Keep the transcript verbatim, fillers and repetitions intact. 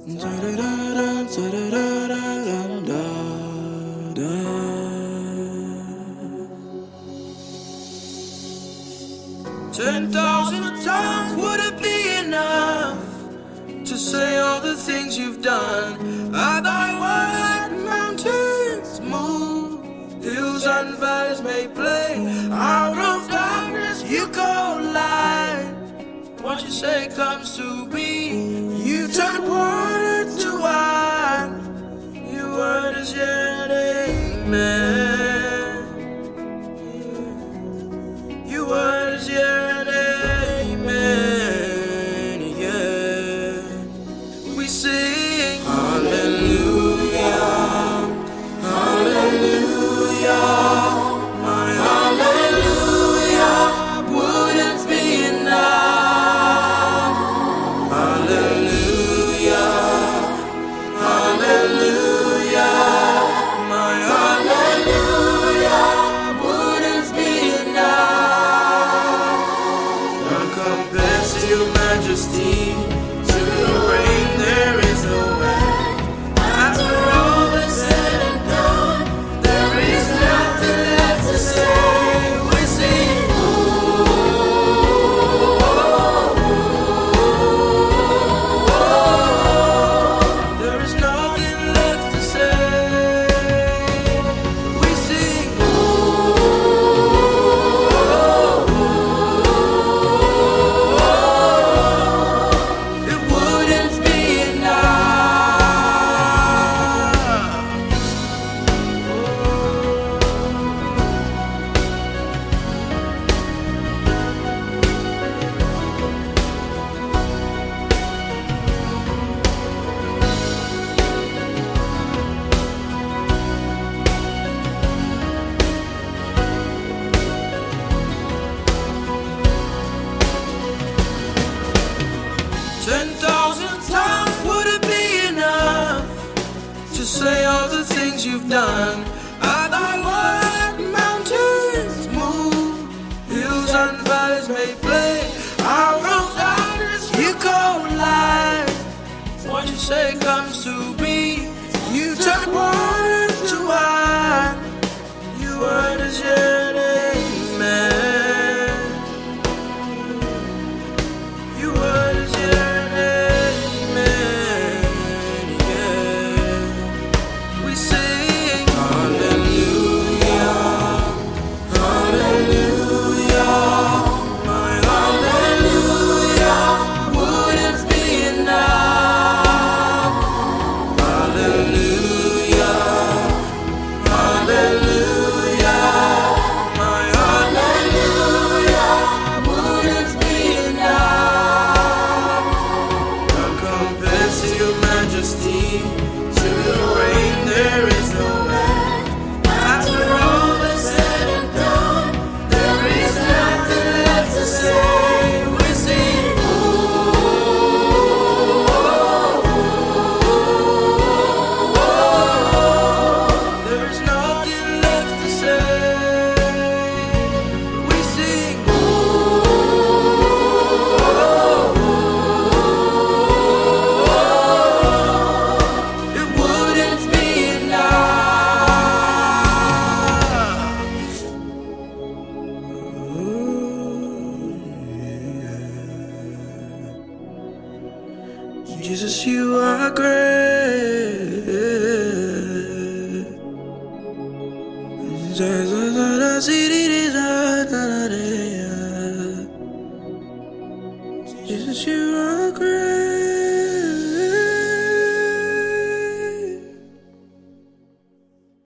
Ten thousand times would it be enough to say all the things you've done? At thy word, mountains move, hills and valleys may play. Out of darkness you call light. What you say comes to be. You turn water to wine. Your word is yet amen. Your word is yet amen. Yeah. We sing hallelujah, hallelujah. My hallelujah wouldn't be enough. Hallelujah, hallelujah. My hallelujah wouldn't be enough. None compares to your majesty. To your reign there is no end. After all is said and done, there is nothing left to say. We sing, there is nothing left to say. We sing, it wouldn't be enough. Ten thousand times would it be enough to say all the things you've done? At thy word, mountains move, hills and valleys may play. Out of darkness you call light. What you say comes to be. You turn water to wine. Your word is yet amen. Your word is yet amen. Yeah. We sing hallelujah, hallelujah. My hallelujah wouldn't be enough. Hallelujah, hallelujah. My hallelujah wouldn't be enough. None compares to your majesty. To your reign there is no end. After all is said and done, there is nothing left to say. We sing, there is nothing left to say. We sing, it wouldn't be enough. Jesus, you are great. Jesus, you are great.